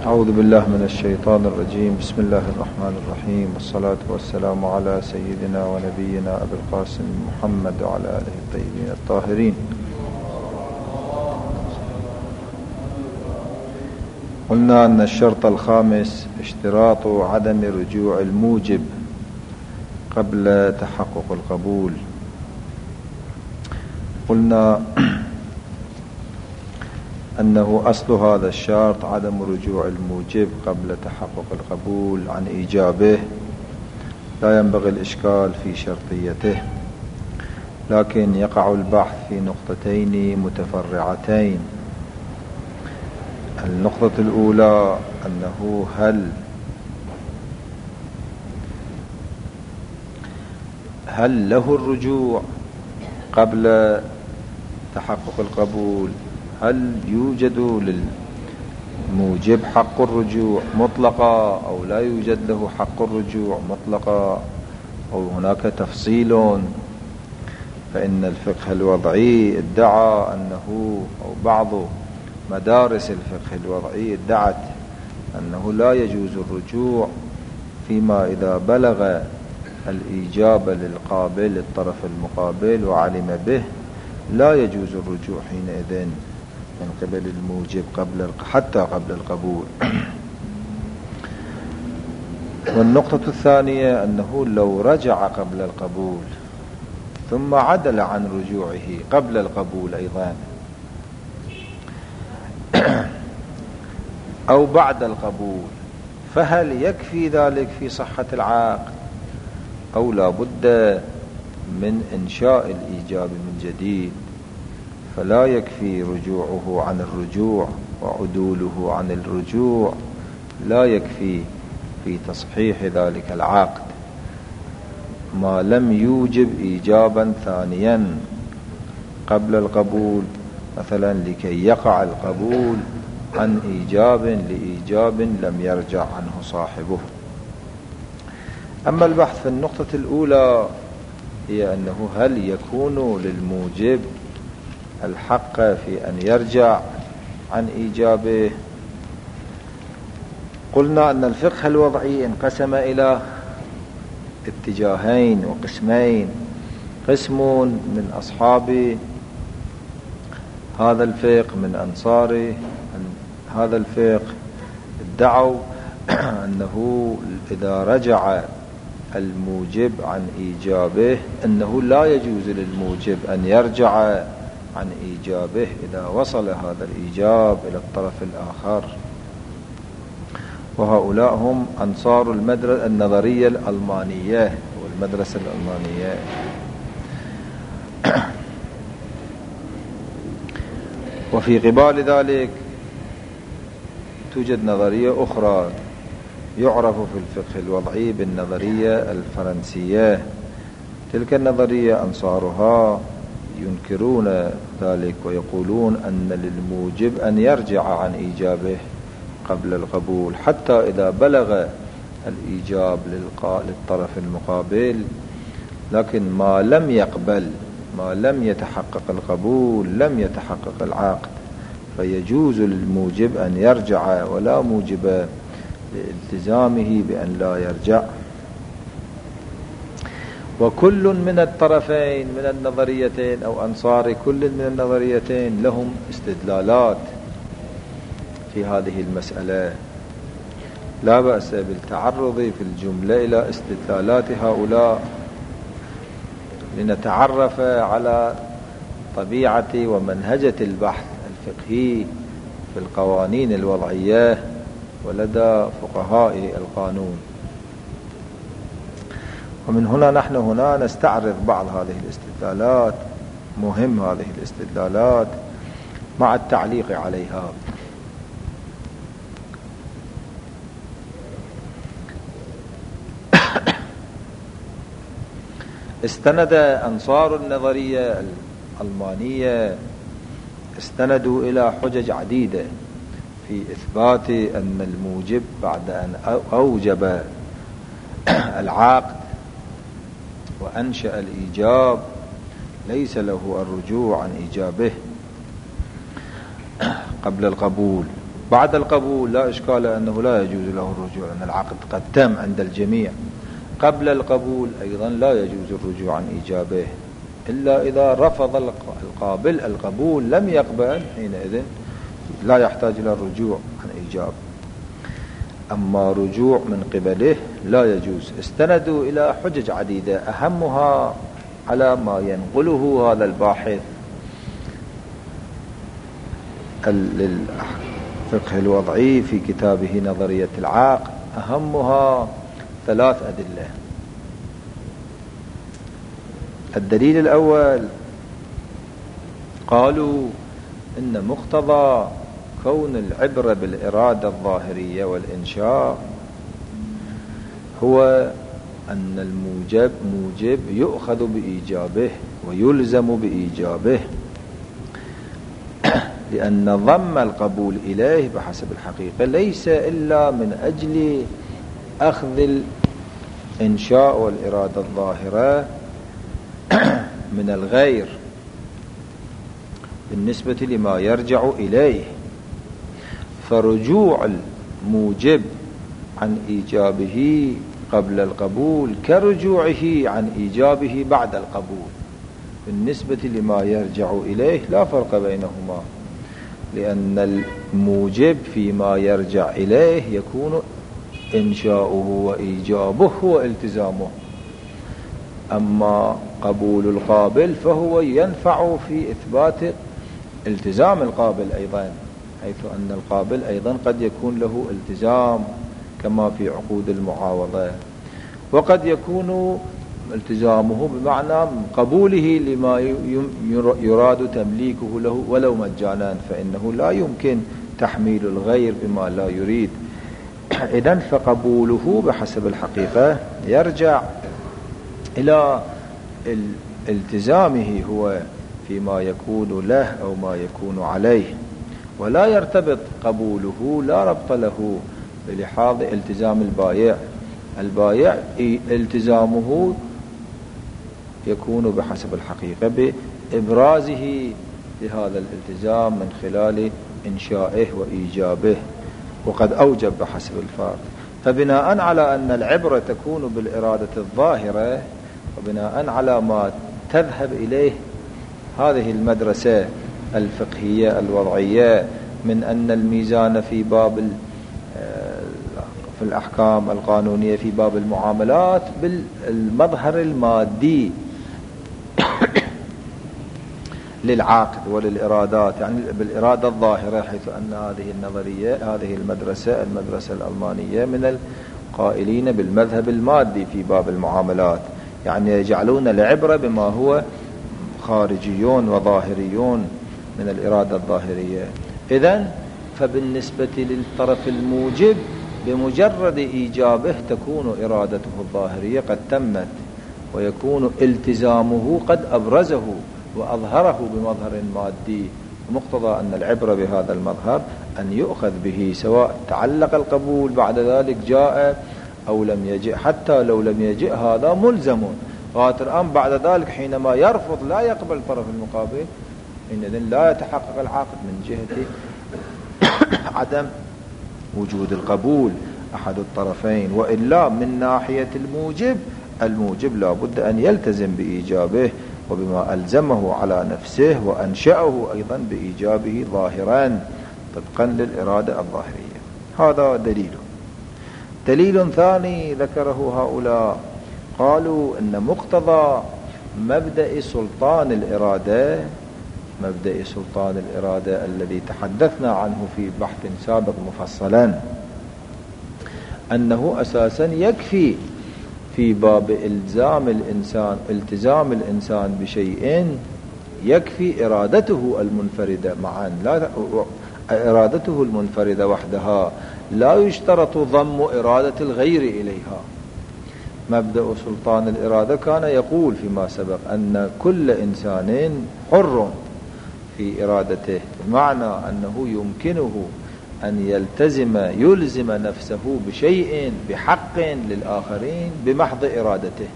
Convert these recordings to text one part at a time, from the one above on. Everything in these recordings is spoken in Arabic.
أعوذ بالله من الشيطان الرجيم. بسم الله الرحمن الرحيم، والصلاة والسلام على سيدنا ونبينا أبي القاسم محمد وعلى آله الطيبين الطاهرين. قلنا أن الشرط الخامس اشتراط عدم رجوع الموجب قبل تحقق القبول. قلنا أنه أصل هذا الشرط عدم رجوع الموجب قبل تحقق القبول عن إيجابه، لا ينبغي الإشكال في شرطيته، لكن يقع البحث في نقطتين متفرعتين. النقطة الأولى أنه هل له الرجوع قبل تحقق القبول؟ هل يوجد للموجب حق الرجوع مطلقا أو لا يوجد له حق الرجوع مطلقا، أو هناك تفصيل؟ فإن الفقه الوضعي ادعى أنه، أو بعض مدارس الفقه الوضعي ادعت أنه لا يجوز الرجوع فيما إذا بلغ الإيجاب للقابل الطرف المقابل وعلم به، لا يجوز الرجوع حينئذ من قبل الموجب حتى قبل القبول. والنقطة الثانية أنه لو رجع قبل القبول ثم عدل عن رجوعه قبل القبول أيضا أو بعد القبول، فهل يكفي ذلك في صحة العقد أو لا بد من إنشاء الإيجاب من جديد؟ فلا يكفي رجوعه عن الرجوع وعدوله عن الرجوع، لا يكفي في تصحيح ذلك العقد ما لم يوجب إيجابا ثانيا قبل القبول، مثلا لكي يقع القبول عن إيجاب لإيجاب لم يرجع عنه صاحبه. أما البحث في النقطة الأولى هي أنه هل يكون للموجب الحق في أن يرجع عن إيجابه؟ قلنا أن الفقه الوضعي انقسم إلى اتجاهين وقسمين. قسم من أصحاب هذا الفقه من أنصار هذا الفقه ادعوا أنه إذا رجع الموجب عن إيجابه أنه لا يجوز للموجب أن يرجع عن إيجابه إذا وصل هذا الإيجاب إلى الطرف الآخر. وهؤلاء هم أنصار النظرية الألمانية والمدرسة الألمانية. وفي قبال ذلك توجد نظرية أخرى يعرف في الفقه الوضعي بالنظرية الفرنسية. تلك النظرية أنصارها ينكرون ذلك ويقولون أن للموجب أن يرجع عن إيجابه قبل القبول حتى إذا بلغ الإيجاب للطرف المقابل، لكن ما لم يقبل، ما لم يتحقق القبول، لم يتحقق العقد، فيجوز للموجب أن يرجع ولا موجب لالتزامه بأن لا يرجع. وكل من الطرفين من النظريتين أو أنصار كل من النظريتين لهم استدلالات في هذه المسألة، لا بأس بالتعرض في الجملة إلى استدلالات هؤلاء لنتعرف على طبيعة ومنهجة البحث الفقهي في القوانين الوضعية ولدى فقهاء القانون. ومن هنا نحن هنا نستعرض بعض هذه الاستدلالات، مهم هذه الاستدلالات مع التعليق عليها. استند أنصار النظرية الألمانية استندوا إلى حجج عديدة في إثبات أن الموجب بعد أن أوجب العقد وأنشأ الإيجاب ليس له الرجوع عن إيجابه قبل القبول، بعد القبول لا إشكال أنه لا يجوز له الرجوع، لأن العقد قد تم عند الجميع. قبل القبول أيضا لا يجوز الرجوع عن إيجابه، إلا إذا رفض القابل القبول لم يقبل، حينئذ لا يحتاج إلى الرجوع عن إيجاب. أما رجوع من قبله لا يجوز. استندوا إلى حجج عديدة، أهمها على ما ينقله هذا الباحث للفقه الوضعي في كتابه نظرية العقد، أهمها 3 أدلة. الدليل الأول، قالوا إن مقتضى كون العبرة بالإرادة الظاهرية والإنشاء هو أن الموجب موجب يؤخذ بإيجابه ويلزم بإيجابه، لأن ضم القبول إليه بحسب الحقيقة ليس إلا من أجل أخذ الإنشاء والإرادة الظاهرة من الغير بالنسبة لما يرجع إليه. فرجوع الموجب عن إيجابه قبل القبول كرجوعه عن إيجابه بعد القبول بالنسبة لما يرجع إليه، لا فرق بينهما، لأن الموجب فيما يرجع إليه يكون إنشاؤه وإيجابه والتزامه، أما قبول القابل فهو ينفع في إثبات التزام القابل أيضا، حيث أن القابل أيضا قد يكون له التزام كما في عقود المعاوضة، وقد يكون التزامه بمعنى قبوله لما يراد تمليكه له ولو مجانا، فإنه لا يمكن تحميل الغير بما لا يريد. إذن فقبوله بحسب الحقيقة يرجع إلى التزامه هو فيما يكون له أو ما يكون عليه، ولا يرتبط قبوله، لا ربط له بلحاظ التزام البائع. البائع التزامه يكون بحسب الحقيقة بإبرازه لهذا الالتزام من خلال إنشائه وإيجابه، وقد أوجب بحسب الفرق. فبناء على أن العبرة تكون بالإرادة الظاهرة، وبناء على ما تذهب إليه هذه المدرسة الفقهية الوضعية من أن الميزان في باب في الأحكام القانونية في باب المعاملات بالمظهر المادي للعقد وللإرادات، يعني بالإرادة الظاهرة، حيث أن هذه النظرية هذه المدرسة الألمانية من القائلين بالمذهب المادي في باب المعاملات، يعني يجعلون العبرة بما هو خارجيون وظاهريون من الإرادة الظاهرية. إذن فبالنسبة للطرف الموجب بمجرد إيجابه تكون إرادته الظاهرية قد تمت، ويكون التزامه قد أبرزه وأظهره بمظهر مادي، ومقتضى أن العبرة بهذا المظهر أن يؤخذ به سواء تعلق القبول بعد ذلك جاء أو لم يجئ، حتى لو لم يجئ هذا ملزم. الآن بعد ذلك حينما يرفض لا يقبل الطرف المقابل، إذن لا يتحقق العقد من جهة عدم وجود القبول أحد الطرفين، وإلا من ناحية الموجب لا بد أن يلتزم بإيجابه وبما ألزمه على نفسه وأنشأه أيضا بإيجابه ظاهرا طبقا للإرادة الظاهرية. هذا دليل ثاني ذكره هؤلاء، قالوا أن مقتضى مبدأ سلطان الإرادة الذي تحدثنا عنه في بحث سابق مفصلا، أنه أساسا يكفي في باب التزام الإنسان بشيء، يكفي إرادته المنفردة معا، لا إرادته المنفردة وحدها، لا يشترط ضم إرادة الغير إليها. مبدأ سلطان الإرادة كان يقول فيما سبق أن كل إنسان حر في إرادته، بمعنى أنه يمكنه أن يلزم نفسه بشيء بحق للآخرين بمحض إرادته.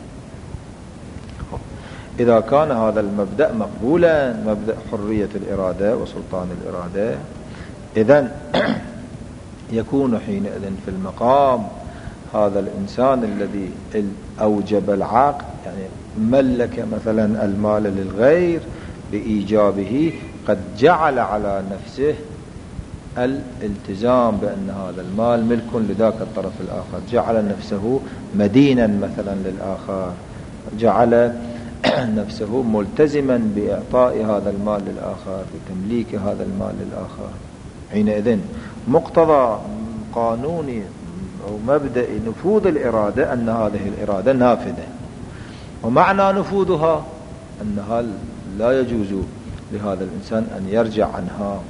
إذا كان هذا المبدأ مقبولا، مبدأ حرية الإرادة وسلطان الإرادة، إذن يكون حينئذ في المقام هذا الإنسان الذي أوجب العقد، يعني ملك مثلا المال للغير بإيجابه، قد جعل على نفسه الالتزام بأن هذا المال ملك لذاك الطرف الآخر، جعل نفسه مدينا مثلا للآخر، جعل نفسه ملتزما بإعطاء هذا المال للآخر، بتمليك هذا المال للآخر. حينئذ مقتضى قانوني أو مبدأ نفوذ الإرادة أن هذه الإرادة نافذة، ومعنى نفوذها أنها لا يجوز لهذا الإنسان أن يرجع عنها.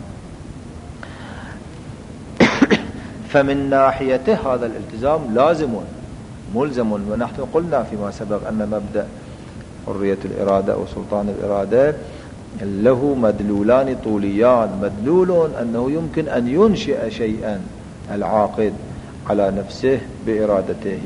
فمن ناحيته هذا الالتزام لازم ملزم، ونحن قلنا فيما سبق أن مبدأ حرية الإرادة أو سلطان الإرادة له مدلولان طوليان، مدلول أنه يمكن أن ينشئ شيئا العاقد على نفسه بإرادته،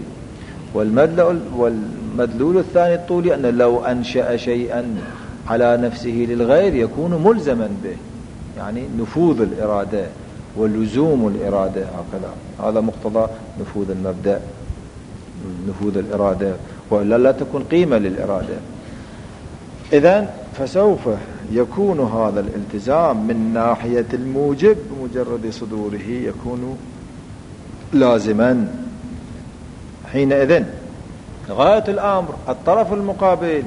والمدلول الثاني الطولي أن لو أنشأ شيئا على نفسه للغير يكون ملزما به، يعني نفوذ الإرادة ولزوم الإرادة هكذا. هذا مقتضى نفوذ المبدأ، نفوذ الإرادة، وإلا لا تكون قيمة للإرادة. إذن فسوف يكون هذا الالتزام من ناحية الموجب بمجرد صدوره يكون لازما. حينئذ غاية الأمر الطرف المقابل،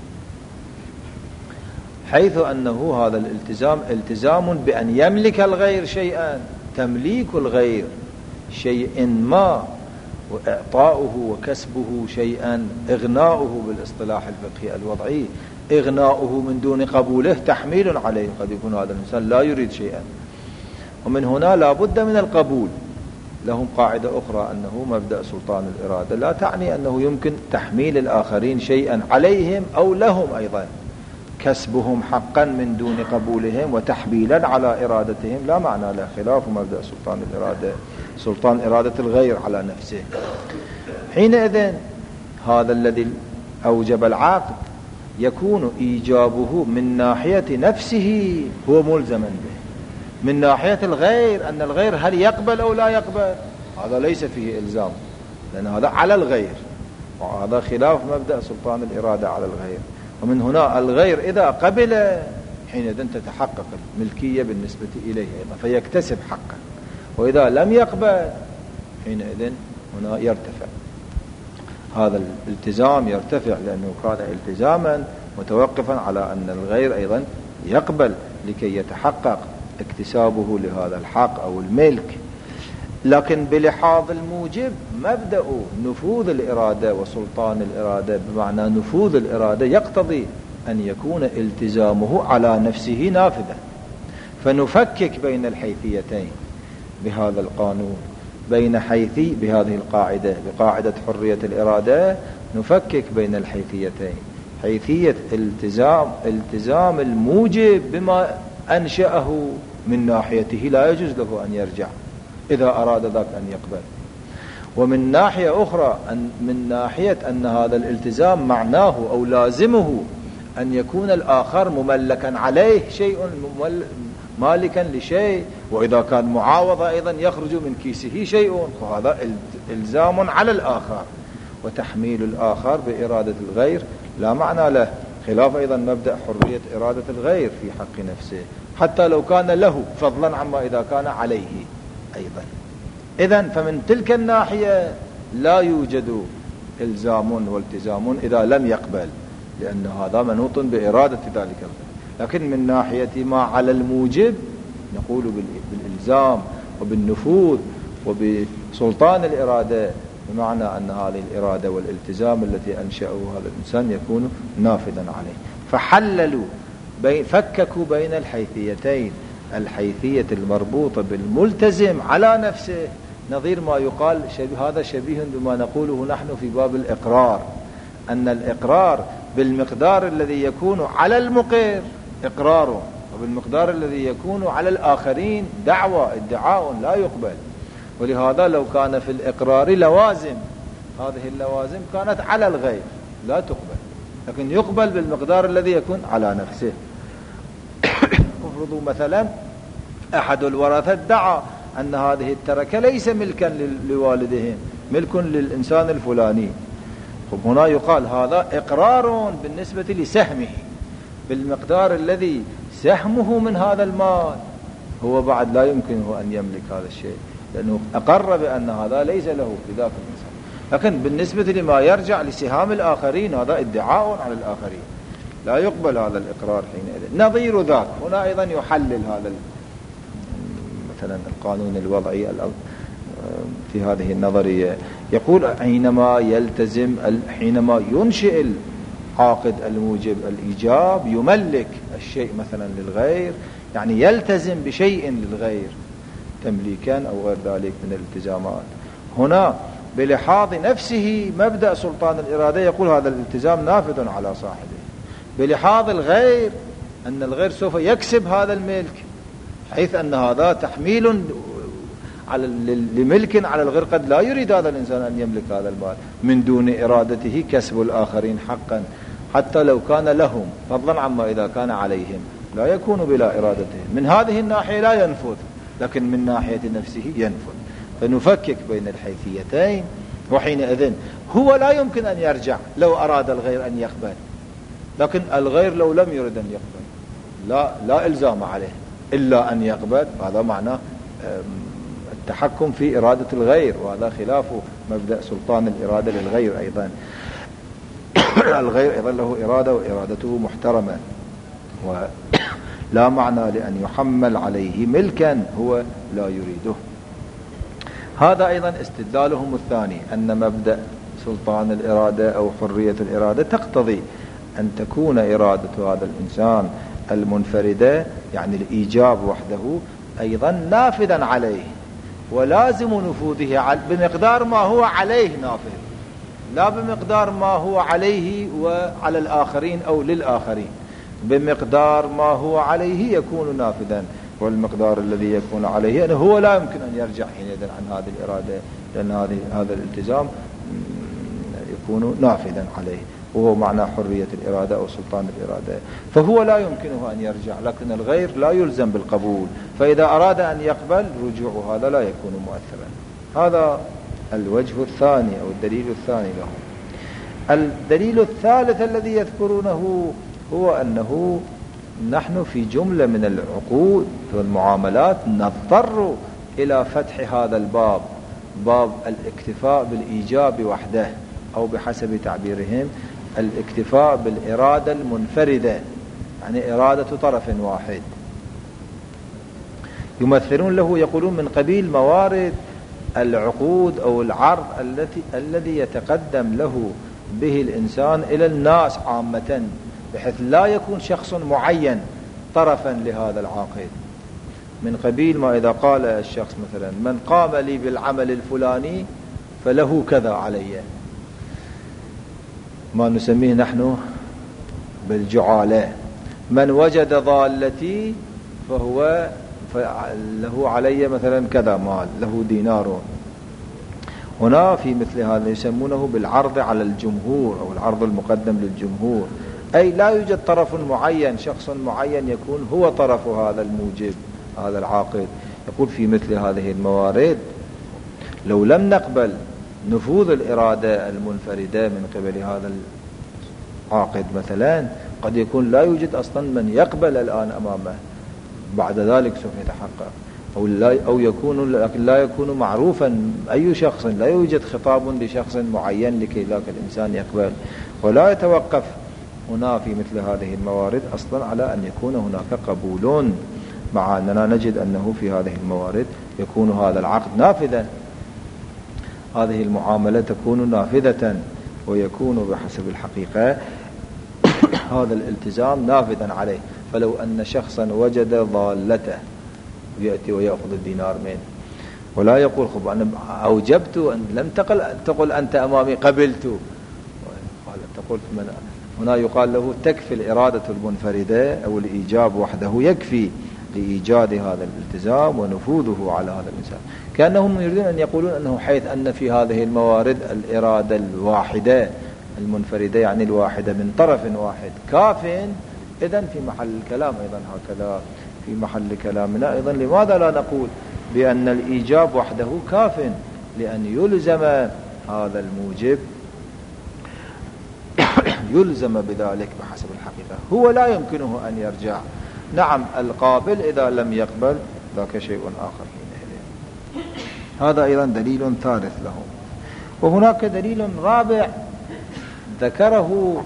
حيث أنه هذا الالتزام التزام بأن يملك الغير شيئا، تمليك الغير شيء ما وإعطاؤه وكسبه شيئا، إغناؤه بالاصطلاح الفقهي الوضعي، إغناؤه من دون قبوله تحميل عليه. قد يكون هذا الإنسان لا يريد شيئا، ومن هنا لا بد من القبول. لهم قاعدة أخرى أنه مبدأ سلطان الإرادة لا تعني أنه يمكن تحميل الآخرين شيئا عليهم أو لهم أيضا، كسبهم حقا من دون قبولهم وتحبيلا على إرادتهم لا معنى له، خلاف مبدأ سلطان الإرادة، سلطان إرادة الغير على نفسه. حينئذ هذا الذي أوجب العقد يكون إيجابه من ناحية نفسه هو ملزما به، من ناحية الغير أن الغير هل يقبل أو لا يقبل هذا ليس فيه إلزام، لأن هذا على الغير، وهذا خلاف مبدأ سلطان الإرادة على الغير. ومن هنا الغير إذا قبل حينئذ تتحقق الملكية بالنسبة إليه أيضا فيكتسب حقا، وإذا لم يقبل حينئذ هنا يرتفع هذا الالتزام، يرتفع لأنه كان التزاما متوقفا على أن الغير أيضا يقبل لكي يتحقق اكتسابه لهذا الحق أو الملك. لكن بلحاظ الموجب مبدأ نفوذ الإرادة وسلطان الإرادة بمعنى نفوذ الإرادة يقتضي أن يكون التزامه على نفسه نافذا، فنفكك بين الحيثيتين بهذا القانون، بين حيثي بهذه القاعدة بقاعدة حرية الإرادة، نفكك بين الحيثيتين، حيثية التزام الموجب بما أنشأه من ناحيته لا يجوز له أن يرجع إذا أراد ذاك أن يقبل، ومن ناحية أخرى من ناحية أن هذا الالتزام معناه أو لازمه أن يكون الآخر مملكا عليه شيء، مالكا لشيء، وإذا كان معاوضة أيضا يخرج من كيسه شيء، فهذا إلزام على الآخر، وتحميل الآخر بإرادة الغير لا معنى له، خلاف أيضا مبدأ حرية إرادة الغير في حق نفسه حتى لو كان له، فضلا عما إذا كان عليه أيضا. إذن فمن تلك الناحية لا يوجد إلزام والتزام إذا لم يقبل، لأن هذا منوط بإرادة ذلك الغير. لكن من ناحية ما على الموجب نقول بالإلزام وبالنفوذ وبسلطان الإرادة، بمعنى أن هذه الإرادة والالتزام التي أنشأه هذا الإنسان يكون نافذا عليه. فحللوا فككوا بين الحيثيتين، الحيثية المربوطة بالملتزم على نفسه، نظير ما يقال هذا شبيه بما نقوله نحن في باب الإقرار، أن الإقرار بالمقدار الذي يكون على المقر إقراره، وبالمقدار الذي يكون على الآخرين ادعاء لا يقبل. ولهذا لو كان في الإقرار لوازم، هذه اللوازم كانت على الغير لا تقبل، لكن يقبل بالمقدار الذي يكون على نفسه. افرضوا مثلا أحد الورثة ادعى أن هذه التركة ليس ملكا لوالدهم، ملك للإنسان الفلاني. هنا يقال هذا إقرار بالنسبة لسهمه بالمقدار الذي سهمه من هذا المال، هو بعد لا يمكنه أن يملك هذا الشيء، لأنه أقر بأن هذا ليس له في ذاك الإنسان. لكن بالنسبة لما يرجع لسهام الآخرين هذا ادعاء على الآخرين، لا يقبل هذا الإقرار حينئذ. نظير ذاك هنا أيضا يحلل هذا مثلا القانون الوضعي في هذه النظرية، يقول حينما ينشئ العاقد الموجب الإيجاب يملك الشيء مثلا للغير، يعني يلتزم بشيء للغير تمليكا أو غير ذلك من الالتزامات. هنا بلحاظ نفسه مبدأ سلطان الإرادة يقول هذا الالتزام نافذ على صاحبه. بلحاظ الغير أن الغير سوف يكسب هذا الملك، حيث أن هذا تحميل لملك على الغير، قد لا يريد هذا الإنسان أن يملك هذا المال من دون إرادته كسب الآخرين حقا، حتى لو كان لهم، فضلا عما إذا كان عليهم، لا يكون بلا إرادته. من هذه الناحية لا ينفذ، لكن من ناحية نفسه ينفذ. فنفكك بين الحيثيتين، وحينئذ هو لا يمكن أن يرجع لو أراد الغير أن يقبل، لكن الغير لو لم يرد أن يقبل لا إلزام عليه إلا أن يقبل. هذا معنى التحكم في إرادة الغير، وهذا خلاف مبدأ سلطان الإرادة للغير أيضا. الغير أيضا له إرادة وإرادته محترمة، ولا معنى لأن يحمل عليه ملكا هو لا يريده. هذا أيضا استدلالهم الثاني، أن مبدأ سلطان الإرادة أو حرية الإرادة تقتضي أن تكون إرادة هذا الإنسان المنفردة، يعني الإيجاب وحده، أيضا نافذا عليه، ولازم نفوذه بمقدار ما هو عليه نافذ، لا بمقدار ما هو عليه وعلى الآخرين أو للآخرين. بمقدار ما هو عليه يكون نافذا، والمقدار الذي يكون عليه يعني هو لا يمكن أن يرجع حينئذ عن هذه الإرادة، لأن هذا الالتزام يكون نافذا عليه، وهو معنى حرية الإرادة أو سلطان الإرادة. فهو لا يمكنه أن يرجع، لكن الغير لا يلزم بالقبول، فإذا أراد أن يقبل رجوع هذا لا يكون مؤثرا. هذا الوجه الثاني أو الدليل الثاني له. الدليل الثالث الذي يذكرونه هو أنه نحن في جملة من العقود والمعاملات نضطر إلى فتح هذا الباب، باب الاكتفاء بالإيجاب وحده، أو بحسب تعبيرهم الاكتفاء بالإرادة المنفردة، يعني إرادة طرف واحد. يمثلون له، يقولون من قبيل موارد العقود أو العرض الذي يتقدم له به الإنسان إلى الناس عامة، بحيث لا يكون شخص معين طرفا لهذا العقد. من قبيل ما إذا قال الشخص مثلا من قام لي بالعمل الفلاني فله كذا علي، ما نسميه نحن بالجعالة. من وجد ضالتي فهو له علي مثلا كذا مال، له دينار. هنا في مثل هذا يسمونه بالعرض على الجمهور أو العرض المقدم للجمهور، أي لا يوجد طرف معين، شخص معين يكون هو طرف هذا الموجب هذا العاقد. يقول في مثل هذه الموارد لو لم نقبل نفوذ الإرادة المنفردة من قبل هذا العاقد مثلا، قد يكون لا يوجد أصلا من يقبل الآن أمامه، بعد ذلك سوف يتحقق، أو يكون لكن لا يكون معروفا أي شخص، لا يوجد خطاب لشخص معين لكي ذاك الإنسان يقبل. ولا يتوقف هنا في مثل هذه الموارد أصلا على أن يكون هناك قبول، مع أننا نجد أنه في هذه الموارد يكون هذا العقد نافذا، هذه المعاملة تكون نافذة، ويكون بحسب الحقيقة هذا الالتزام نافذا عليه. فلو أن شخصا وجد ضالته يأتي ويأخذ الدينار منه، ولا يقول خب أنا أوجبت، لم تقل أنت أمامي قبلت، تقول هنا يقال له تكفي الإرادة المنفردة أو الإيجاب وحده، يكفي لإيجاد هذا الالتزام ونفوذه على هذا الإنسان. كأنهم يريدون أن يقولون أنه حيث أن في هذه الموارد الإرادة الواحدة المنفردة، يعني الواحدة من طرف واحد، كاف، إذن في محل الكلام أيضا هكذا في محل كلامنا أيضا لماذا لا نقول بأن الإيجاب وحده كاف لأن يلزم هذا الموجب يلزم بذلك بحسب الحقيقة، هو لا يمكنه أن يرجع. نعم القابل إذا لم يقبل ذاك شيء آخر حينئذ. هذا أيضا دليل ثالث له. وهناك دليل رابع ذكره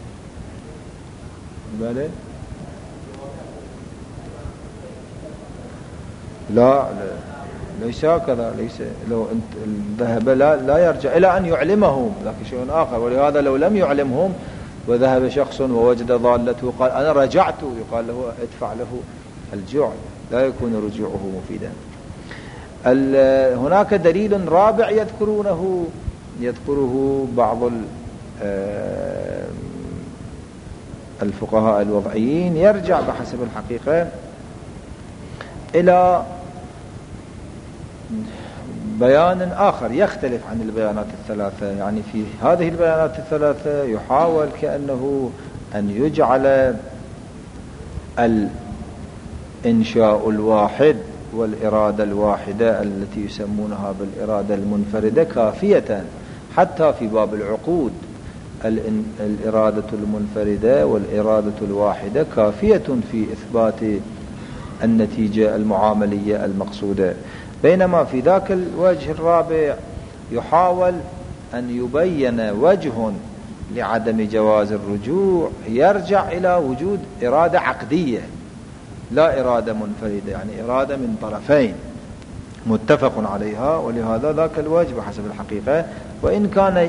لا ليس هكذا، ليس لو ذهب لا يرجع إلى أن يعلمهم ذاك شيء آخر. ولهذا لو لم يعلمهم وذهب شخص ووجد ضالته قال أنا رجعت، يقال له ادفع له الجوع، لا يكون رجوعه مفيدا. هناك دليل رابع يذكره بعض الفقهاء الوضعيين، يرجع بحسب الحقيقة إلى بيان آخر يختلف عن البيانات الثلاثة. يعني في هذه البيانات الثلاثة يحاول كأنه أن يجعل الإنشاء الواحد والإرادة الواحدة التي يسمونها بالإرادة المنفردة كافية حتى في باب العقود. الإرادة المنفردة والإرادة الواحدة كافية في إثبات النتيجة المعاملية المقصودة. بينما في ذاك الوجه الرابع يحاول أن يبين وجه لعدم جواز الرجوع يرجع إلى وجود إرادة عقدية لا إرادة منفردة، يعني إرادة من طرفين متفق عليها. ولهذا ذاك الوجه بحسب الحقيقة وإن كان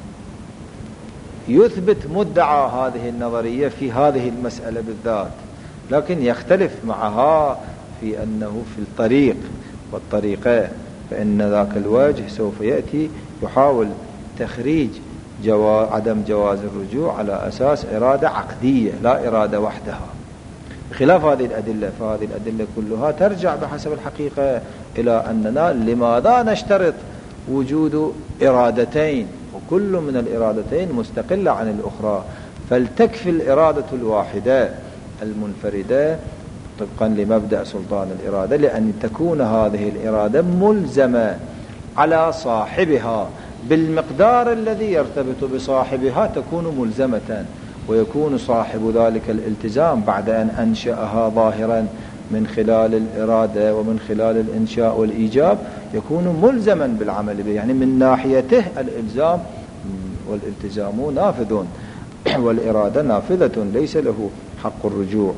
يثبت مدعى هذه النظرية في هذه المسألة بالذات، لكن يختلف معها في أنه في الطريق والطريقة، فإن ذاك الوجه سوف يأتي يحاول تخريج عدم جواز الرجوع على أساس إرادة عقدية لا إرادة وحدها، خلاف هذه الأدلة. فهذه الأدلة كلها ترجع بحسب الحقيقة إلى أننا لماذا نشترط وجود إرادتين وكل من الإرادتين مستقلة عن الأخرى، فلتكفي الإرادة الواحدة المنفردة طبقا لمبدأ سلطان الإرادة، لأن تكون هذه الإرادة ملزمة على صاحبها بالمقدار الذي يرتبط بصاحبها، تكون ملزمة، ويكون صاحب ذلك الالتزام بعد أن أنشأها ظاهرا من خلال الإرادة ومن خلال الإنشاء والإيجاب يكون ملزما بالعمل به، يعني من ناحيته الإلزام والالتزام نافذ والإرادة نافذة ليس له حق الرجوع.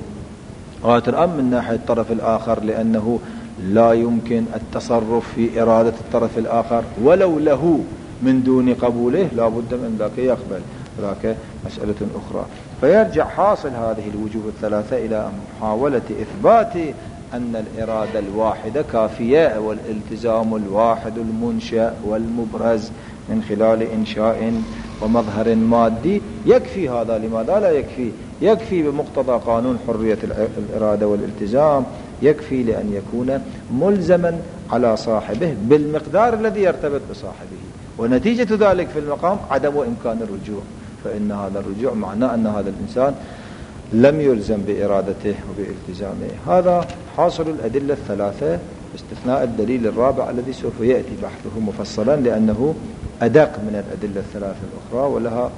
وترأم من ناحية الطرف الآخر لأنه لا يمكن التصرف في إرادة الطرف الآخر ولو له من دون قبوله، لا بد من ذاك يقبل، ذاك مسألة أخرى. فيرجع حاصل هذه الوجوه الثلاثة إلى محاولة إثبات أن الإرادة الواحدة كافية والالتزام الواحد المنشأ والمبرز من خلال إنشاء ومظهر مادي يكفي. هذا لماذا لا يكفي؟ يكفي بمقتضى قانون حرية الإرادة والالتزام، يكفي لأن يكون ملزما على صاحبه بالمقدار الذي يرتبط بصاحبه، ونتيجة ذلك في المقام عدم إمكان الرجوع، فإن هذا الرجوع معناه أن هذا الإنسان لم يلزم بإرادته وبالتزامه. هذا حاصل الأدلة الثلاثة باستثناء الدليل الرابع الذي سوف يأتي بحثه مفصلا لأنه أدق من الأدلة الثلاثة الأخرى ولها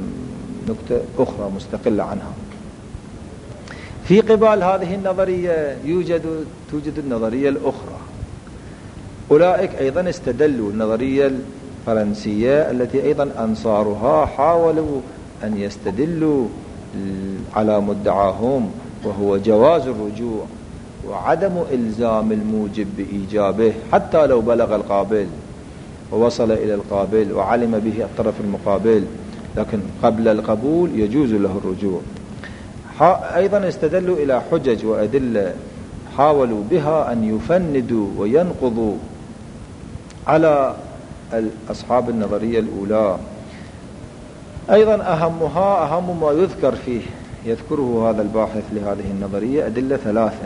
نكتة أخرى مستقلة عنها. في قبال هذه النظرية توجد النظرية الأخرى. أولئك أيضا استدلوا النظرية الفرنسية التي أيضا أنصارها حاولوا أن يستدلوا على مدعاهم وهو جواز الرجوع وعدم إلزام الموجب بإيجابه حتى لو بلغ القابل ووصل إلى القابل وعلم به الطرف المقابل، لكن قبل القبول يجوز له الرجوع. أيضا استدلوا إلى حجج وأدلة حاولوا بها أن يفندوا وينقضوا على أصحاب النظرية الأولى. أيضا أهم ما يذكر فيه يذكره هذا الباحث لهذه النظرية أدلة ثلاثة.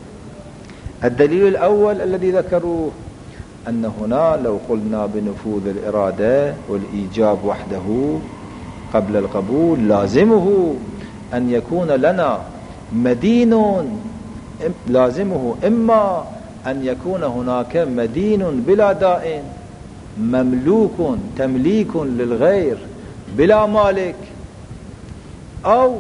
الدليل الأول الذي ذكروه أن هنا لو قلنا بنفوذ الإرادة والإيجاب وحده قبل القبول لازمه أن يكون لنا مدين، لازمه إما أن يكون هناك مدين بلا دائن، مملوك تمليك للغير بلا مالك، أو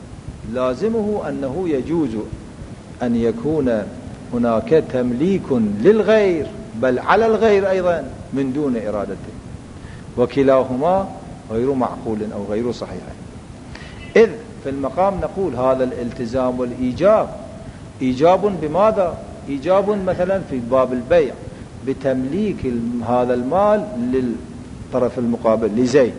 لازمه أنه يجوز أن يكون هناك تمليك للغير بل على الغير أيضا من دون إرادته، وكلاهما غير معقول أو غير صحيح. إذ في المقام نقول هذا الالتزام والإيجاب إيجاب بماذا؟ إيجاب مثلا في باب البيع بتمليك هذا المال للطرف المقابل لزيد،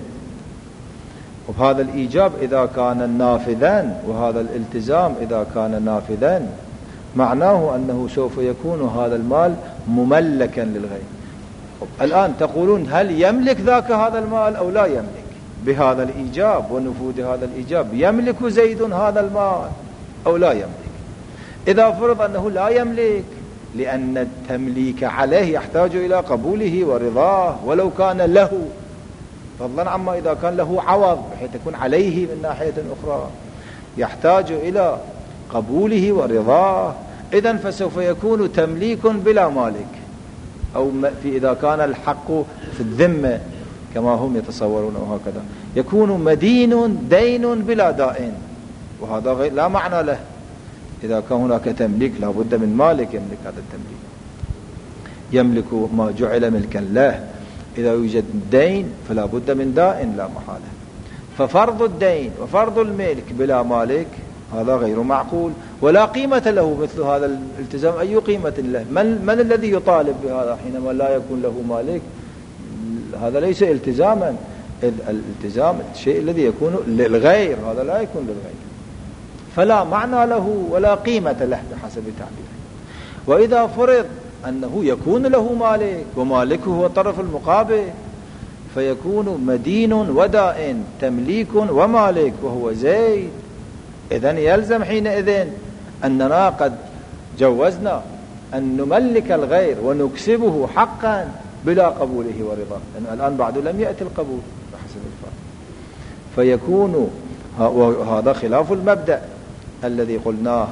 وهذا الإيجاب إذا كان نافذا وهذا الالتزام إذا كان نافذا معناه أنه سوف يكون هذا المال مملكا للغير. الآن تقولون هل يملك ذاك هذا المال أو لا يملك؟ بهذا الإيجاب ونفوذ هذا الإيجاب يملك زيد هذا المال أو لا يملك؟ إذا فرض أنه لا يملك، لأن التمليك عليه يحتاج إلى قبوله ورضاه ولو كان له، فضلا عما إذا كان له عوض بحيث يكون عليه من ناحية أخرى، يحتاج إلى قبوله ورضاه. إذن فسوف يكون تمليك بلا مالك، أو إذا كان الحق في الذمة كما هم يتصورون وهكذا يكون مدين دين بلا دائن، وهذا لا معنى له. إذا كان هناك تمليك لا بد من مالك يملك هذا التمليك، يملك ما جعل ملكا له. إذا يوجد دين فلا بد من دائن لا محالة. ففرض الدين وفرض الملك بلا مالك هذا غير معقول ولا قيمة له. مثل هذا الالتزام أي قيمة له؟ من الذي يطالب بهذا حينما لا يكون له مالك؟ هذا ليس التزاما، إذ الالتزام الشيء الذي يكون للغير، هذا لا يكون للغير، فلا معنى له ولا قيمة له بحسب تعبيره. وإذا فرض أنه يكون له مالك ومالكه هو الطرف المقابل فيكون مدين ودائن تمليك ومالك وهو زيد، إذن يلزم حينئذ أننا قد جوزنا أن نملك الغير ونكسبه حقا بلا قبوله ورضاه، لأن الآن بعد لم يأتي القبول بحسب الفرق. فيكون هذا خلاف المبدأ الذي قلناه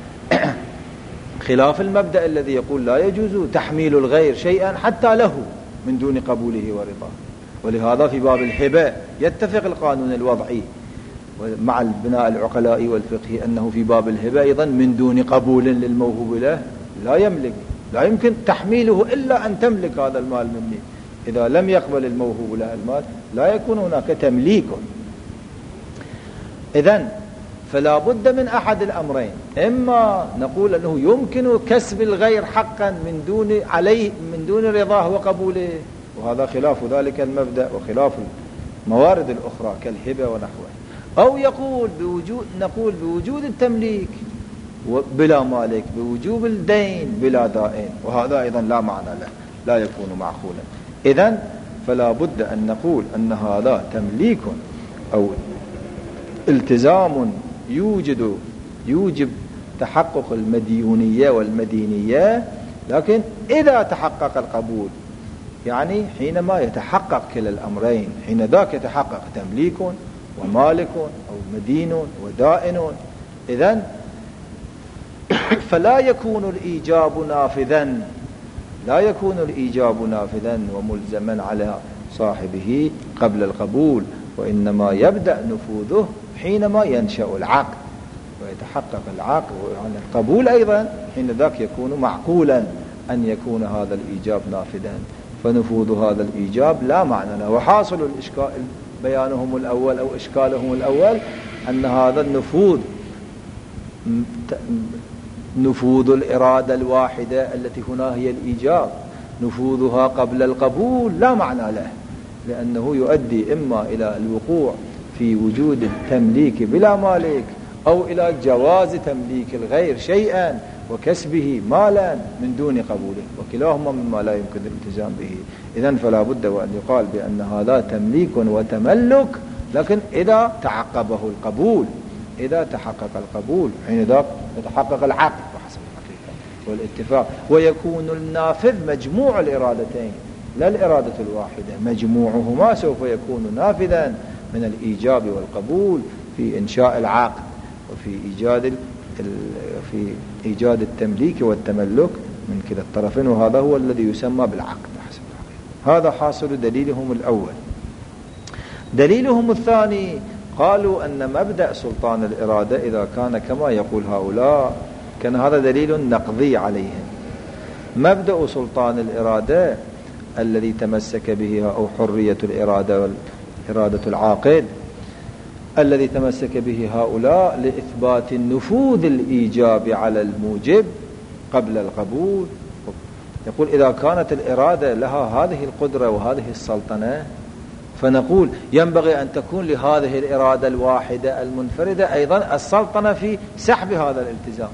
خلاف المبدأ الذي يقول لا يجوز تحميل الغير شيئا حتى له من دون قبوله ورضاه. ولهذا في باب الهبة يتفق القانون الوضعي مع البناء العقلائي والفقهي أنه في باب الهبة أيضا من دون قبول للموهوب له لا يملك، لا يمكن تحميله إلا أن تملك هذا المال مني. إذا لم يقبل الموهوب له المال لا يكون هناك تمليك. إذن فلا بد من أحد الأمرين، إما نقول أنه يمكن كسب الغير حقا من دون رضاه وقبوله، وهذا خلاف ذلك المبدأ وخلاف الموارد الأخرى كالهبة ونحوه، أو نقول بوجود التمليك بلا مالك، بوجوب الدين بلا دائن، وهذا أيضا لا معنى له، لا يكون معقولا. إذن فلا بد أن نقول أن هذا تمليك أو التزام يوجب تحقق المديونية والمدينية، لكن إذا تحقق القبول، يعني حينما يتحقق كلا الأمرين، حين ذاك يتحقق تمليك ومالك أو مدين ودائن، إذن فلا يكون الإيجاب نافذا، لا يكون الإيجاب نافذا وملزما على صاحبه قبل القبول، وإنما يبدأ نفوذه حينما ينشأ العقد ويتحقق العقد، ويعني القبول أيضا حين ذاك يكون معقولا أن يكون هذا الإيجاب نافذا. فنفوذ هذا الإيجاب لا معنى له. وحاصل الإشكال بيانهم الأول أو إشكالهم الأول أن هذا النفوذ نفوذ الإرادة الواحدة التي هنا هي الإيجاب، نفوذها قبل القبول لا معنى له، لأنه يؤدي إما إلى الوقوع في وجود التمليك بلا مالك، أو إلى جواز تمليك الغير شيئا وكسبه مالا من دون قبوله، وكلاهما مما لا يمكن الالتزام به. إذن فلا بد وأن يقال بأن هذا تمليك وتملك، لكن إذا تعقبه القبول، إذا تحقق القبول حين ذاك يتحقق العقد بحسب الحقيقة والاتفاق، ويكون النافذ مجموع الإرادتين لا الإرادة الواحدة، مجموعهما سوف يكون نافذا من الإيجاب والقبول في إنشاء العقد وفي إيجاد التمليك والتملك من كلا الطرفين، وهذا هو الذي يسمى بالعقد حسب الحقيقة. هذا حاصل دليلهم الأول. دليلهم الثاني قالوا أن مبدأ سلطان الإرادة إذا كان كما يقول هؤلاء كان هذا دليل نقضي عليهم. مبدأ سلطان الإرادة الذي تمسك به أو حرية الإرادة والإرادة العاقل الذي تمسك به هؤلاء لإثبات النفوذ الإيجابي على الموجب قبل القبول. يقول إذا كانت الإرادة لها هذه القدرة وهذه السلطنة، فنقول ينبغي أن تكون لهذه الإرادة الواحدة المنفردة أيضا السلطنة في سحب هذا الالتزام.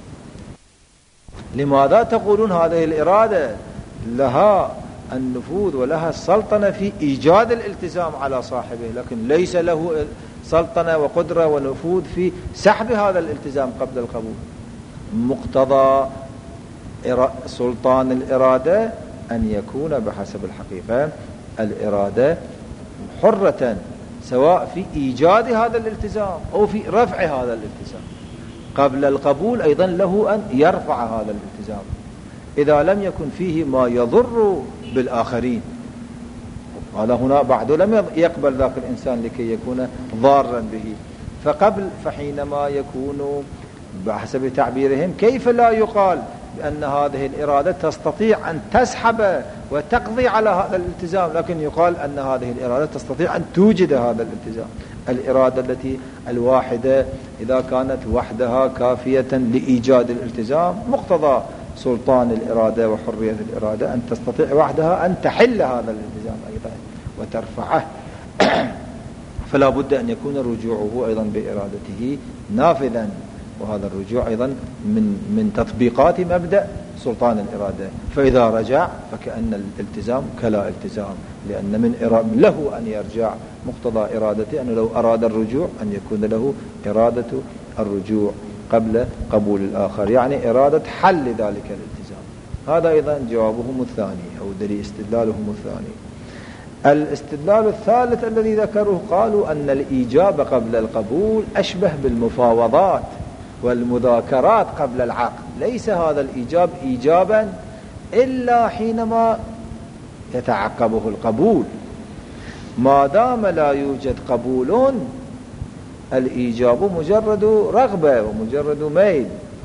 لماذا تقولون هذه الإرادة لها النفوذ ولها السلطنة في إيجاد الالتزام على صاحبه، لكن ليس له سلطنة وقدرة ونفوذ في سحب هذا الالتزام قبل القبول؟ مقتضى سلطان الإرادة أن يكون بحسب الحقيقة الإرادة حرة، سواء في إيجاد هذا الالتزام أو في رفع هذا الالتزام. قبل القبول أيضا له أن يرفع هذا الالتزام إذا لم يكن فيه ما يضر بالآخرين. هذا هنا بعد لم يقبل ذاك الإنسان لكي يكون ضارا به. فحينما يكون بحسب تعبيرهم كيف لا يقال بأن هذه الإرادة تستطيع أن تسحب وتقضي على هذا الالتزام، لكن يقال أن هذه الإرادة تستطيع أن توجد هذا الالتزام. الإرادة التي الواحدة إذا كانت وحدها كافية لإيجاد الالتزام، مقتضى سلطان الإرادة وحرية الإرادة أن تستطيع وحدها أن تحل هذا الالتزام أيضا وترفعه. فلا بد أن يكون رجوعه أيضا بإرادته نافذا، وهذا الرجوع أيضا من تطبيقات مبدأ سلطان الإرادة. فإذا رجع فكأن الالتزام كلا التزام، لأن من له أن يرجع. مقتضى إرادته أنه لو أراد الرجوع أن يكون له إرادة الرجوع قبل قبول الآخر، يعني إرادة حل ذلك الالتزام. هذا أيضا جوابهم الثاني أو دليل استدلالهم الثاني. الاستدلال الثالث الذي ذكروه قالوا أن الإيجاب قبل القبول أشبه بالمفاوضات والمذاكرات قبل العقد. ليس هذا الإيجاب إيجابا إلا حينما يتعقبه القبول. ما دام لا يوجد قبول الإيجاب مجرد رغبة ومجرد ميل.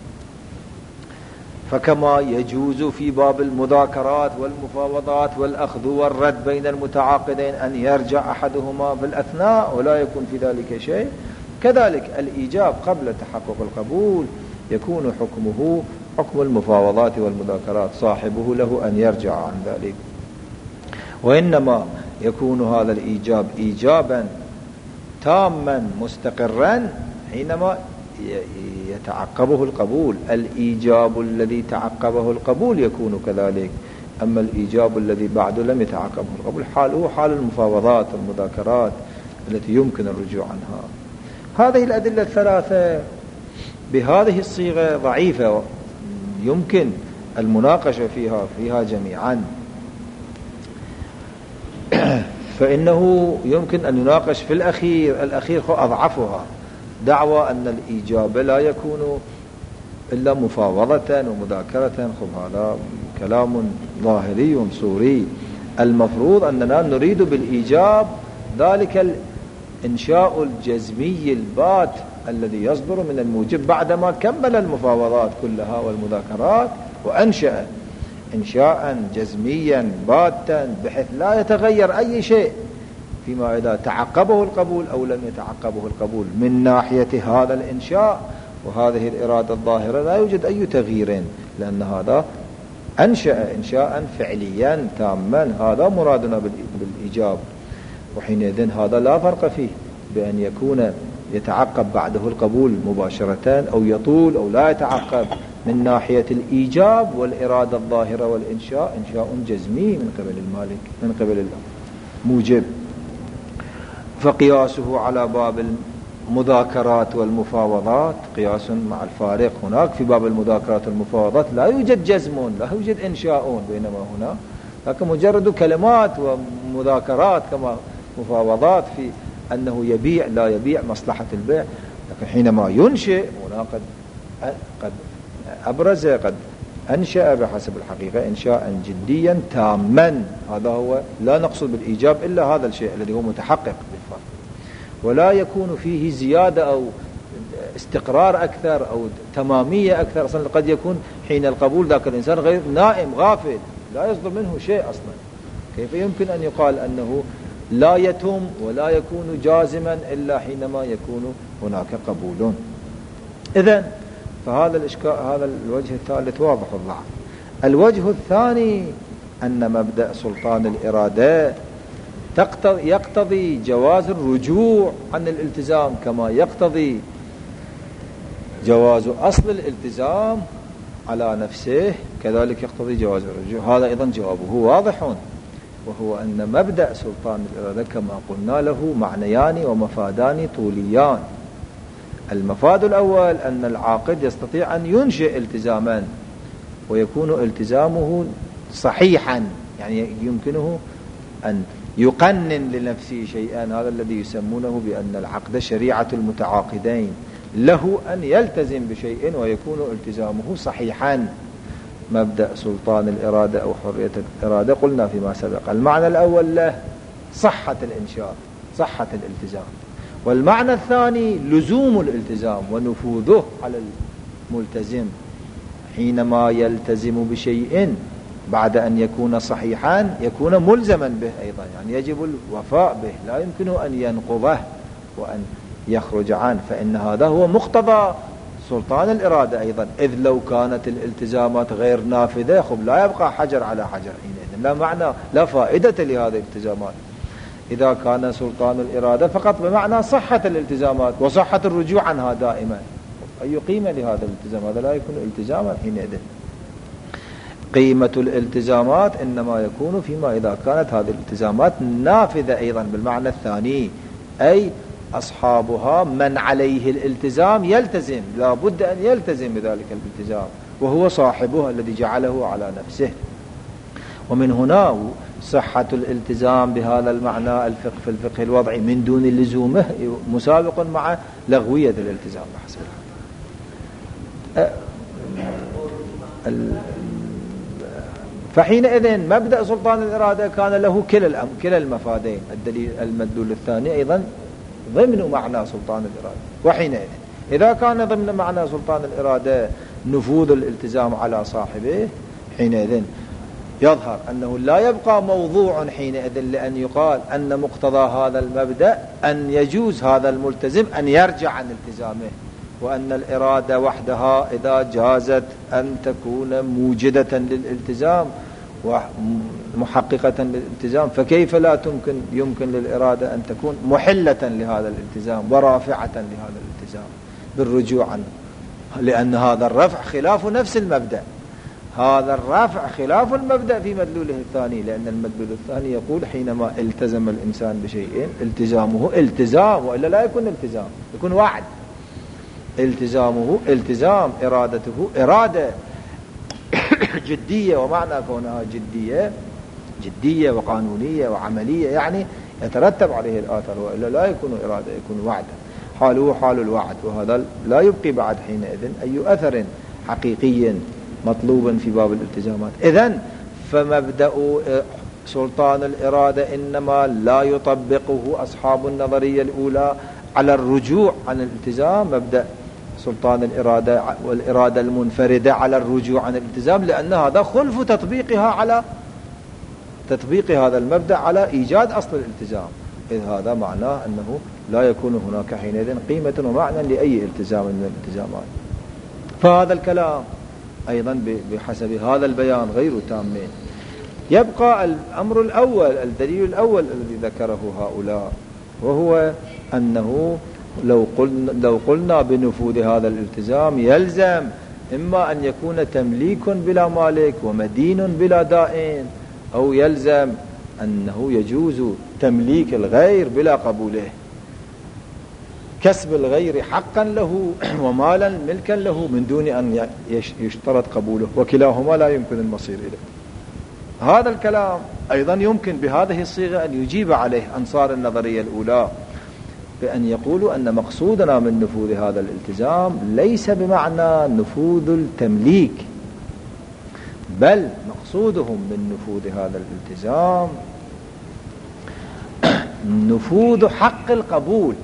فكما يجوز في باب المذاكرات والمفاوضات والأخذ والرد بين المتعاقدين أن يرجع أحدهما بالأثناء ولا يكون في ذلك شيء، كذلك الإيجاب قبل تحقق القبول يكون حكمه حكم المفاوضات والمذاكرات، صاحبه له أن يرجع عن ذلك. وإنما يكون هذا الإيجاب إيجابا تاما مستقرا حينما يتعقبه القبول. الإيجاب الذي تعقبه القبول يكون كذلك، أما الإيجاب الذي بعد لم يتعقبه القبول حاله حال المفاوضات والمذاكرات التي يمكن الرجوع عنها. هذه الأدلة الثلاثة بهذه الصيغة ضعيفة، يمكن المناقشة فيها جميعا. فإنه يمكن أن يناقش في الأخير أضعفها، دعوى أن الإيجاب لا يكون إلا مفاوضة ومذاكرة. هذا كلام ظاهري صوري. المفروض أننا نريد بالإيجاب ذلك الإنشاء الجزمي البات الذي يصدر من الموجب بعدما كمل المفاوضات كلها والمذاكرات وأنشأ إنشاء جزميا باتا بحيث لا يتغير أي شيء فيما إذا تعقبه القبول أو لم يتعقبه القبول. من ناحية هذا الإنشاء وهذه الإرادة الظاهرة لا يوجد أي تغيير، لأن هذا أنشأ إنشاء فعليا تاما. هذا مرادنا بالإيجاب. وحينئذ هذا لا فرق فيه بأن يكون يتعقب بعده القبول مباشرة أو يطول أو لا يتعقب. من ناحية الإيجاب والإرادة الظاهرة والإنشاء إنشاء جزمي من قبل المالك من قبل الموجب. فقياسه على باب المذاكرات والمفاوضات قياس مع الفارق. هناك في باب المذاكرات والمفاوضات لا يوجد جزم لا يوجد إنشاء، بينما هنا لكن مجرد كلمات ومذاكرات كما مفاوضات في أنه يبيع لا يبيع مصلحة البيع. لكن حينما ينشئ هنا قد أبرز قد أنشأ بحسب الحقيقة إنشاء جديا تاما. هذا هو، لا نقصد بالإيجاب إلا هذا الشيء الذي هو متحقق بالفعل، ولا يكون فيه زيادة أو استقرار أكثر أو تمامية أكثر. أصلا قد يكون حين القبول ذاك الإنسان غير نائم غافل لا يصدر منه شيء أصلا، كيف يمكن أن يقال أنه لا يتم ولا يكون جازما إلا حينما يكون هناك قبول؟ إذن فهذا الإشكال، هذا الوجه الثالث واضح الضعف. الوجه الثاني أن مبدأ سلطان الإرادة يقتضي جواز الرجوع عن الالتزام كما يقتضي جواز أصل الالتزام على نفسه، كذلك يقتضي جواز الرجوع. هذا أيضا جوابه واضح، وهو أن مبدأ سلطان الإرادة كما قلنا له معنيان ومفادان طوليان. المفاد الأول أن العاقد يستطيع أن ينشئ التزاما ويكون التزامه صحيحا، يعني يمكنه أن يقنن لنفسه شيئا، هذا الذي يسمونه بأن العقد شريعة المتعاقدين، له أن يلتزم بشيء ويكون التزامه صحيحا. مبدأ سلطان الإرادة أو حرية الإرادة قلنا فيما سبق المعنى الأول له صحة الإنشاء، صحة الالتزام، والمعنى الثاني لزوم الالتزام ونفوذه على الملتزم حينما يلتزم بشيء بعد أن يكون صحيحا يكون ملزما به أيضا، يعني يجب الوفاء به، لا يمكن أن ينقضه وأن يخرج عنه، فإن هذا هو مقتضى سلطان الإرادة أيضا. إذ لو كانت الالتزامات غير نافذة خب لا يبقى حجر على حجر حينئذ، لا معنى لا فائدة لهذه الالتزامات. إذا كان سلطان الإرادة فقط بمعنى صحة الالتزامات وصحة الرجوع عنها دائما، أي قيمة لهذا الالتزام؟ هذا لا يكون التزاما حينئذ. قيمة الالتزامات إنما يكون فيما إذا كانت هذه الالتزامات نافذة أيضا بالمعنى الثاني، أي أصحابها من عليه الالتزام يلتزم، لا بد أن يلتزم بذلك الالتزام وهو صاحبه الذي جعله على نفسه. ومن هنا صحة الالتزام بهذا المعنى في الفقه الوضعي من دون لزومه مسابق مع لغوية الالتزام بحسب فحينئذ مبدأ سلطان الإرادة كان له كلا المفادين، الدليل المدلول الثاني أيضا ضمن معنى سلطان الإرادة. وحينئذ إذا كان ضمن معنى سلطان الإرادة نفوذ الالتزام على صاحبه، حينئذ يظهر أنه لا يبقى موضوع حينئذ لأن يقال أن مقتضى هذا المبدأ أن يجوز هذا الملتزم أن يرجع عن التزامه، وأن الإرادة وحدها إذا جازت أن تكون موجدة للالتزام ومحققة للالتزام فكيف لا يمكن للإرادة أن تكون محلة لهذا الالتزام ورافعة لهذا الالتزام بالرجوع عنه، لأن هذا الرفع خلاف نفس المبدأ، هذا الرفع خلاف المبدأ في مدلوله الثاني، لأن المدلول الثاني يقول حينما التزم الإنسان بشيء التزامه التزام، وإلا لا يكون التزام، يكون وعد. التزامه التزام، إرادته إرادة جدية، ومعنى كونها جدية وقانونية وعملية يعني يترتب عليه الآثر، وإلا لا يكون إرادة، يكون وعدا، حاله حال الوعد، وهذا لا يبقي بعد حينئذ أي أثر حقيقي مطلوبا في باب الالتزامات. إذن فمبدأ سلطان الإرادة إنما لا يطبقه أصحاب النظرية الأولى على الرجوع عن الالتزام، مبدأ سلطان الإرادة والإرادة المنفردة على الرجوع عن الالتزام، لأن هذا خلف تطبيقها على تطبيق هذا المبدأ على إيجاد أصل الالتزام، إذ هذا معناه أنه لا يكون هناك حينئذ قيمة ومعنى لأي التزام من الالتزامات. فهذا الكلام أيضا بحسب هذا البيان غير تام. يبقى الأمر الأول، الدليل الأول الذي ذكره هؤلاء، وهو أنه لو قلنا بنفوذ هذا الالتزام يلزم إما أن يكون تمليك بلا مالك ومدين بلا دائن، أو يلزم أنه يجوز تمليك الغير بلا قبوله، كسب الغير حقا له ومالا ملكا له من دون أن يشترط قبوله، وكلاهما لا يمكن المصير إليه. هذا الكلام أيضا يمكن بهذه الصيغة أن يجيب عليه أنصار النظرية الأولى بأن يقولوا أن مقصودنا من نفوذ هذا الالتزام ليس بمعنى نفوذ التمليك، بل مقصودهم من نفوذ هذا الالتزام نفوذ حق القبول.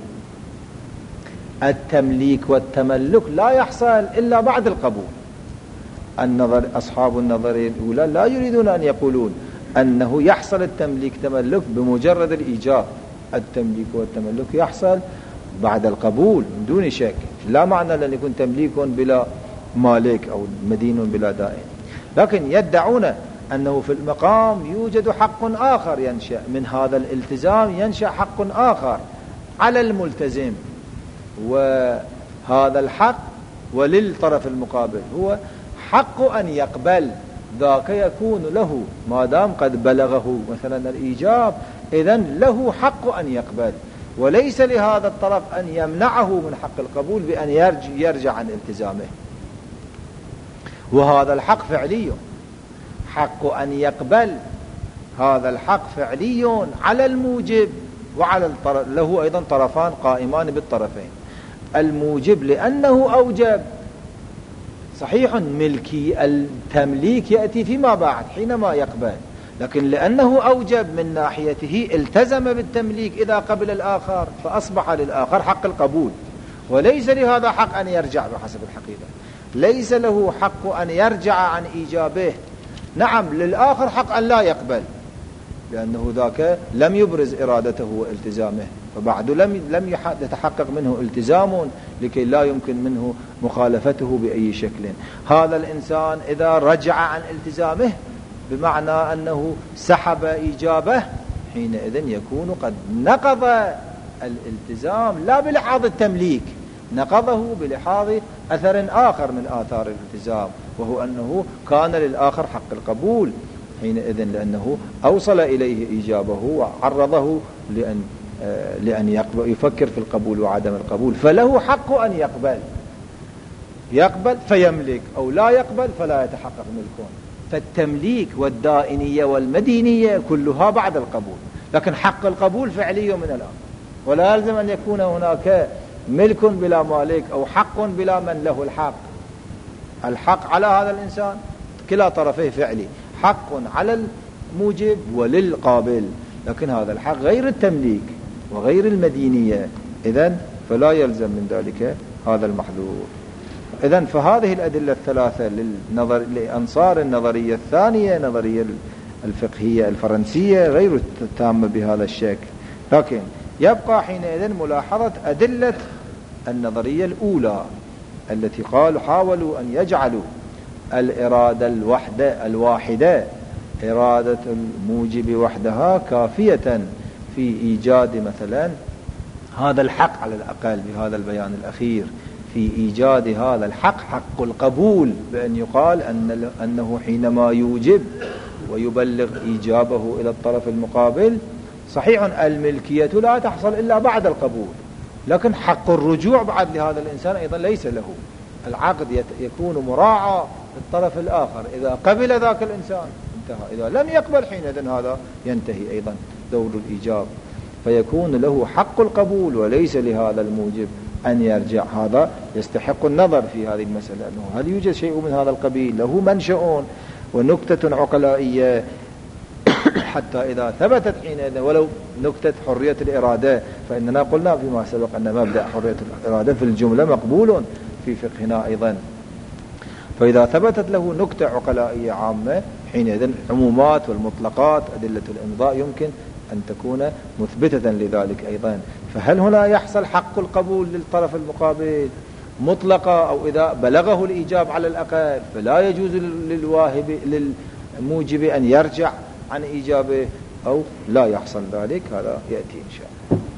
التمليك والتملك لا يحصل إلا بعد القبول. أصحاب النظرية الأولى لا يريدون أن يقولون أنه يحصل التمليك تملك بمجرد الإيجاب. التمليك والتملك يحصل بعد القبول من دون شك. لا معنى لأن يكون تمليك بلا مالك أو مدين بلا دائن، لكن يدعون أنه في المقام يوجد حق آخر ينشأ من هذا الالتزام، ينشأ حق آخر على الملتزم، وهذا الحق وللطرف المقابل هو حق أن يقبل. ذاك يكون له ما دام قد بلغه مثلا الإيجاب، إذن له حق أن يقبل، وليس لهذا الطرف أن يمنعه من حق القبول بأن يرجع عن التزامه. وهذا الحق فعلي، حق أن يقبل هذا الحق فعلي على الموجب وعلى الطرف. له أيضا طرفان قائمان بالطرفين. الموجب لأنه أوجب، صحيح ملكي التمليك يأتي فيما بعد حينما يقبل، لكن لأنه أوجب من ناحيته التزم بالتمليك إذا قبل الآخر، فأصبح للآخر حق القبول، وليس لهذا حق أن يرجع. بحسب الحقيقة ليس له حق أن يرجع عن إيجابه. نعم للآخر حق أن لا يقبل، لأنه ذاك لم يبرز إرادته والتزامه، فبعد لم يتحقق منه التزام لكي لا يمكن منه مخالفته بأي شكل. هذا الإنسان إذا رجع عن التزامه بمعنى أنه سحب إيجابه، حينئذ يكون قد نقض الالتزام لا بلحاظ التمليك، نقضه بلحاظ أثر آخر من آثار الالتزام، وهو أنه كان للآخر حق القبول حينئذ، لأنه أوصل إليه إيجابه وعرضه لأن يفكر في القبول وعدم القبول، فله حق أن يقبل فيملك، أو لا يقبل فلا يتحقق ملكه. فالتمليك والدائنية والمدينية كلها بعد القبول، لكن حق القبول فعلي من الآن، ولا يلزم أن يكون هناك ملك بلا مالك أو حق بلا من له الحق. الحق على هذا الإنسان كلا طرفيه فعلي، حق على الموجب وللقابل، لكن هذا الحق غير التمليك وغير المدينية، إذن فلا يلزم من ذلك هذا المحذور. إذن فهذه الأدلة الثلاثة لأنصار النظرية الثانية، نظرية الفقهية الفرنسية، غير تامة بهذا الشكل. لكن يبقى حينئذ ملاحظة أدلة النظرية الأولى التي حاولوا أن يجعلوا الإرادة الواحدة إرادة الموجب وحدها كافية في إيجاد مثلا هذا الحق، على الأقل بهذا البيان الأخير، في إيجاد هذا الحق حق القبول، بأن يقال أنه حينما يوجب ويبلغ إيجابه إلى الطرف المقابل، صحيح الملكية لا تحصل إلا بعد القبول، لكن حق الرجوع بعد لهذا الإنسان أيضا ليس له. العقد يكون مراعى للطرف الآخر، إذا قبل ذاك الإنسان انتهى، إذا لم يقبل حينئذ هذا ينتهي أيضا دور الإيجاب، فيكون له حق القبول وليس لهذا الموجب أن يرجع. هذا يستحق النظر في هذه المسألة، أنه هل يوجد شيء من هذا القبيل له منشأ ونكتة عقلائية، حتى إذا ثبتت حينئذ ولو نكتة حرية الإرادة، فإننا قلنا فيما سبق أن مبدأ حرية الإرادة في الجملة مقبول في فقهنا أيضا، فإذا ثبتت له نكتة عقلائية عامة حينئذ عمومات والمطلقات أدلة الإمضاء يمكن أن تكون مثبتة لذلك أيضا. فهل هنا يحصل حق القبول للطرف المقابل مطلقة، أو إذا بلغه الإيجاب على الأقل فلا يجوز للموجب أن يرجع عن إيجابه، أو لا يحصل ذلك؟ هذا يأتي إن شاء الله.